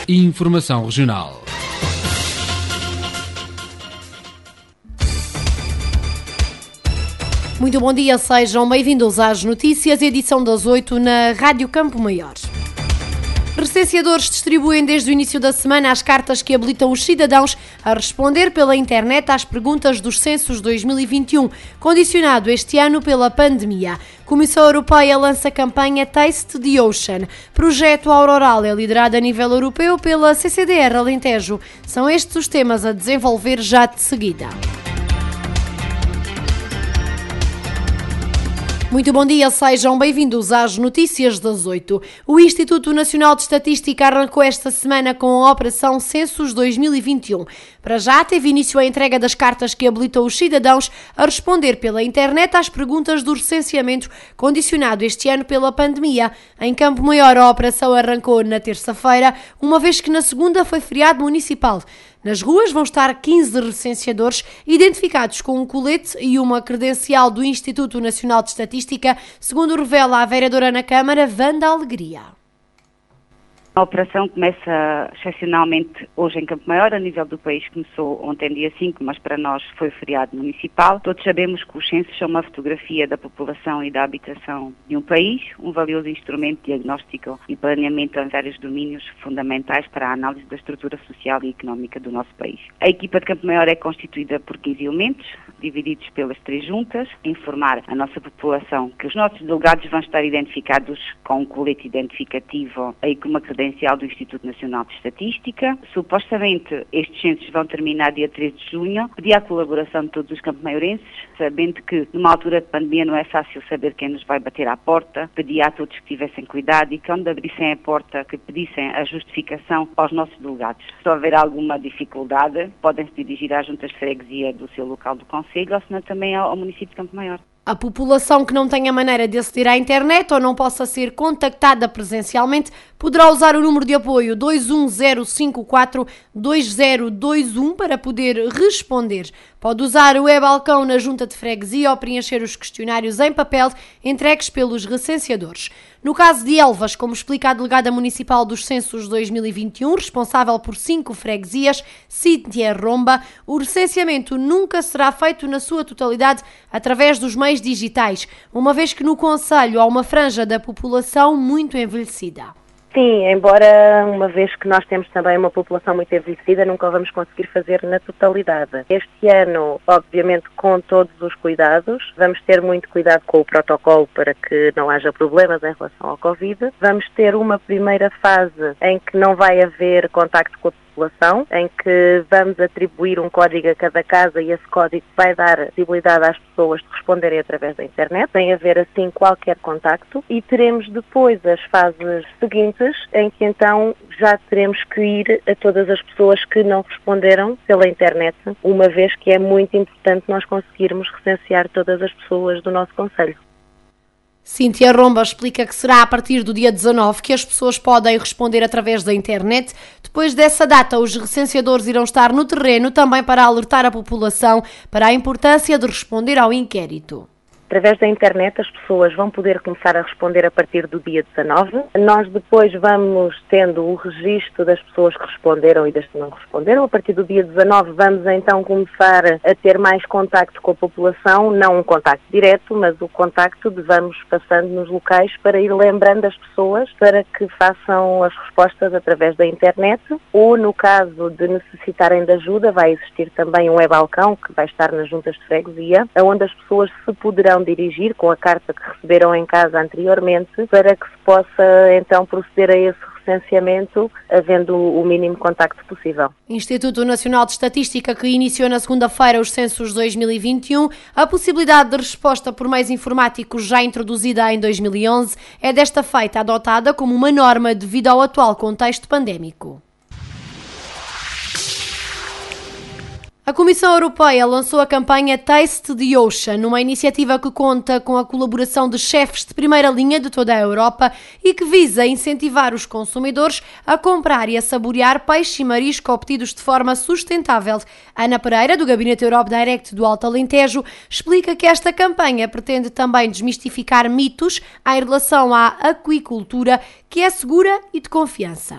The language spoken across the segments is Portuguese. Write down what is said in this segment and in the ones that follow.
e informação regional. Muito bom dia, sejam bem-vindos às notícias, edição das 8 na Rádio Campo Maior. Recenseadores distribuem desde o início da semana as cartas que habilitam os cidadãos a responder pela internet às perguntas dos censos 2021, condicionado este ano pela pandemia. A Comissão Europeia lança a campanha Taste the Ocean. Projeto Auroral é liderado a nível europeu pela CCDR Alentejo. São estes os temas a desenvolver já de seguida. Muito bom dia, sejam bem-vindos às notícias das 8. O Instituto Nacional de Estatística arrancou esta semana com a Operação Censos 2021. Para já teve início a entrega das cartas que habilitam os cidadãos a responder pela internet às perguntas do recenseamento, condicionado este ano pela pandemia. Em Campo Maior, a operação arrancou na terça-feira, uma vez que na segunda foi feriado municipal. Nas ruas vão estar 15 recenseadores identificados com um colete e uma credencial do Instituto Nacional de Estatística, segundo revela a vereadora na Câmara, Wanda Alegria. A operação começa excepcionalmente hoje em Campo Maior, a nível do país começou ontem dia 5, mas para nós foi feriado municipal. Todos sabemos que os censos são uma fotografia da população e da habitação de um país, um valioso instrumento de diagnóstico e planeamento em vários domínios fundamentais para a análise da estrutura social e económica do nosso país. A equipa de Campo Maior é constituída por 15 elementos, divididos pelas 3 juntas, a informar a nossa população que os nossos delegados vão estar identificados com um colete identificativo e com uma credencial do Instituto Nacional de Estatística. Supostamente estes censos vão terminar dia 13 de junho. Pedi a colaboração de todos os campomaiorenses, sabendo que numa altura de pandemia não é fácil saber quem nos vai bater à porta. Pedi a todos que tivessem cuidado e que quando abrissem a porta que pedissem a justificação aos nossos delegados. Se houver alguma dificuldade, podem se dirigir às juntas de freguesia do seu local do concelho ou senão também ao município de Campo Maior. A população que não tenha maneira de aceder à internet ou não possa ser contactada presencialmente poderá usar o número de apoio 210542021 para poder responder. Pode usar o e-balcão na junta de freguesia ou preencher os questionários em papel entregues pelos recenseadores. No caso de Elvas, como explica a delegada municipal dos censos 2021, responsável por 5 freguesias, Cíntia Romba, o recenseamento nunca será feito na sua totalidade através dos meios digitais, uma vez que no concelho há uma franja da população muito envelhecida. Sim, embora uma vez que nós temos também uma população muito envelhecida, nunca vamos conseguir fazer na totalidade. Este ano, obviamente, com todos os cuidados, vamos ter muito cuidado com o protocolo para que não haja problemas em relação ao Covid. Vamos ter uma primeira fase em que não vai haver contacto com a população, em que vamos atribuir um código a cada casa e esse código vai dar possibilidade às pessoas de responderem através da internet, sem haver assim qualquer contacto, e teremos depois as fases seguintes em que então já teremos que ir a todas as pessoas que não responderam pela internet, uma vez que é muito importante nós conseguirmos recensear todas as pessoas do nosso concelho. Cíntia Romba explica que será a partir do dia 19 que as pessoas podem responder através da internet. Depois dessa data, os recenseadores irão estar no terreno também para alertar a população para a importância de responder ao inquérito. Através da internet as pessoas vão poder começar a responder a partir do dia 19. Nós depois vamos tendo o registro das pessoas que responderam e das que não responderam. A partir do dia 19 vamos então começar a ter mais contacto com a população, não um contacto direto, mas o contacto de vamos passando nos locais para ir lembrando as pessoas para que façam as respostas através da internet, ou no caso de necessitarem de ajuda vai existir também um e-balcão que vai estar nas juntas de freguesia, onde as pessoas se poderão dirigir com a carta que receberam em casa anteriormente para que se possa então proceder a esse recenseamento, havendo o mínimo contacto possível. Instituto Nacional de Estatística, que iniciou na segunda-feira os censos 2021, a possibilidade de resposta por meios informáticos já introduzida em 2011 é desta feita adotada como uma norma devido ao atual contexto pandémico. A Comissão Europeia lançou a campanha Taste the Ocean, uma iniciativa que conta com a colaboração de chefes de primeira linha de toda a Europa e que visa incentivar os consumidores a comprar e a saborear peixe e marisco obtidos de forma sustentável. Ana Pereira, do Gabinete Europe Direct do Alto Alentejo, explica que esta campanha pretende também desmistificar mitos em relação à aquicultura, que é segura e de confiança.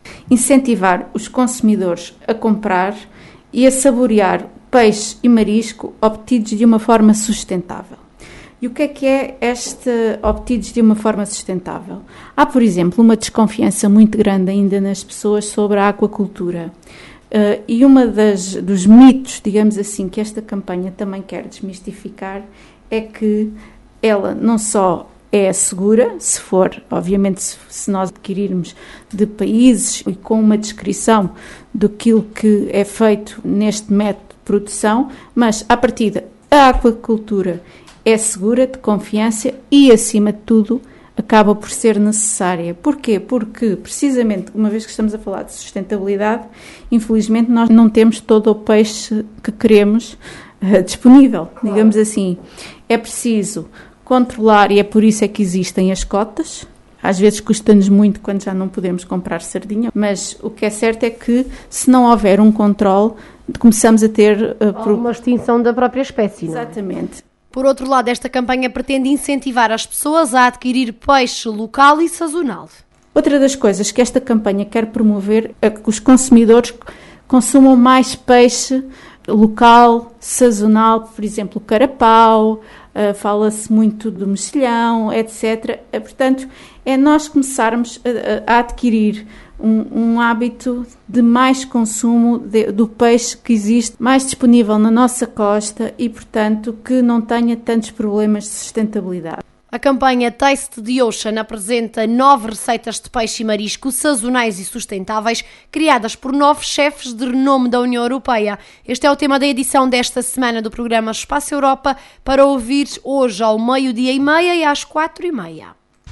Incentivar os consumidores a comprar e a saborear peixe e marisco obtidos de uma forma sustentável. E o que é este obtidos de uma forma sustentável? Há, por exemplo, uma desconfiança muito grande ainda nas pessoas sobre a aquacultura. E dos mitos, digamos assim, que esta campanha também quer desmistificar é que ela não só é segura, se for, obviamente, se nós adquirirmos de países e com uma descrição daquilo que é feito neste método de produção, mas, à partida, a aquacultura é segura, de confiança e, acima de tudo, acaba por ser necessária. Porquê? Porque, precisamente, uma vez que estamos a falar de sustentabilidade, infelizmente nós não temos todo o peixe que queremos disponível, digamos assim. É preciso controlar, e é por isso é que existem as cotas. Às vezes custa-nos muito quando já não podemos comprar sardinha, mas o que é certo é que, se não houver um controle, começamos a ter uma extinção da própria espécie, não é? Exatamente. Por outro lado, esta campanha pretende incentivar as pessoas a adquirir peixe local e sazonal. Outra das coisas que esta campanha quer promover é que os consumidores consumam mais peixe local, sazonal, por exemplo, o carapau, fala-se muito do mexilhão, etc. Portanto, é nós começarmos a adquirir um hábito de mais consumo do peixe que existe, mais disponível na nossa costa e, portanto, que não tenha tantos problemas de sustentabilidade. A campanha Taste the Ocean apresenta 9 receitas de peixe e marisco sazonais e sustentáveis, criadas por 9 chefes de renome da União Europeia. Este é o tema da edição desta semana do programa Espaço Europa, para ouvir hoje ao 12:30 e às 4:30.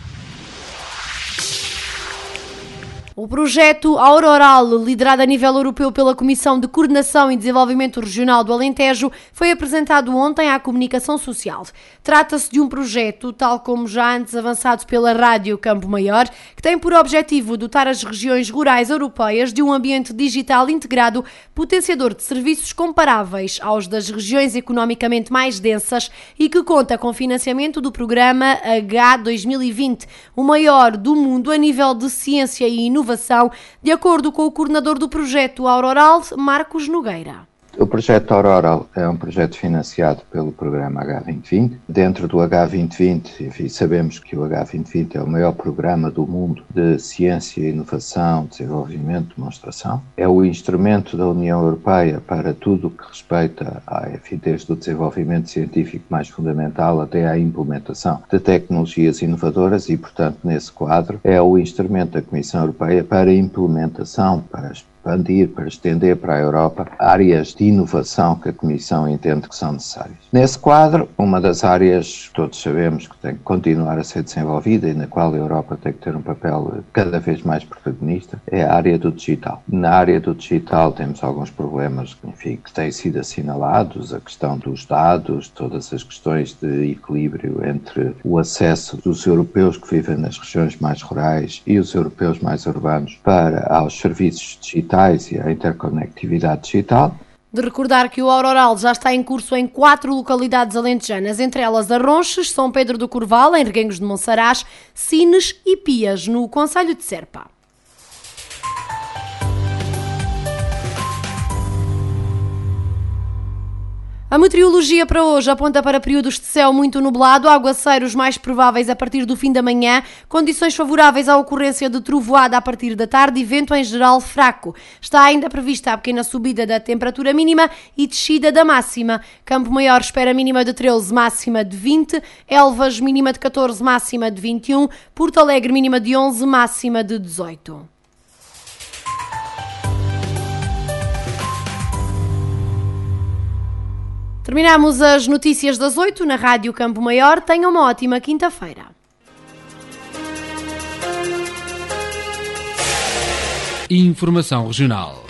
O projeto Auroral, liderado a nível europeu pela Comissão de Coordenação e Desenvolvimento Regional do Alentejo, foi apresentado ontem à comunicação social. Trata-se de um projeto, tal como já antes avançado pela Rádio Campo Maior, que tem por objetivo dotar as regiões rurais europeias de um ambiente digital integrado, potenciador de serviços comparáveis aos das regiões economicamente mais densas e que conta com financiamento do programa H2020, o maior do mundo a nível de ciência e inovação, de acordo com o coordenador do projeto Auroral, Marcos Nogueira. O projeto Auroral é um projeto financiado pelo programa H2020. Dentro do H2020, enfim, sabemos que o H2020 é o maior programa do mundo de ciência, inovação, desenvolvimento, demonstração. É o instrumento da União Europeia para tudo o que respeita desde o desenvolvimento científico mais fundamental até à implementação de tecnologias inovadoras e, portanto, nesse quadro, é o instrumento da Comissão Europeia para a implementação, para expandir, para estender para a Europa áreas de inovação que a Comissão entende que são necessárias. Nesse quadro, uma das áreas que todos sabemos que tem que continuar a ser desenvolvida e na qual a Europa tem que ter um papel cada vez mais protagonista é a área do digital. Na área do digital temos alguns problemas, enfim, que têm sido assinalados, a questão dos dados, todas as questões de equilíbrio entre o acesso dos europeus que vivem nas regiões mais rurais e os europeus mais urbanos aos serviços digitais e a interconectividade digital. De recordar que o Auroral já está em curso em 4 localidades alentejanas, entre elas Arronches, São Pedro do Corval, em Reguengos de Monsaraz, Sines e Pias, no concelho de Serpa. A meteorologia para hoje aponta para períodos de céu muito nublado, aguaceiros mais prováveis a partir do fim da manhã, condições favoráveis à ocorrência de trovoada a partir da tarde e vento em geral fraco. Está ainda prevista a pequena subida da temperatura mínima e descida da máxima. Campo Maior espera mínima de 13, máxima de 20, Elvas mínima de 14, máxima de 21, Porto Alegre mínima de 11, máxima de 18. Terminamos as notícias das 8 na Rádio Campo Maior. Tenham uma ótima quinta-feira. Informação regional.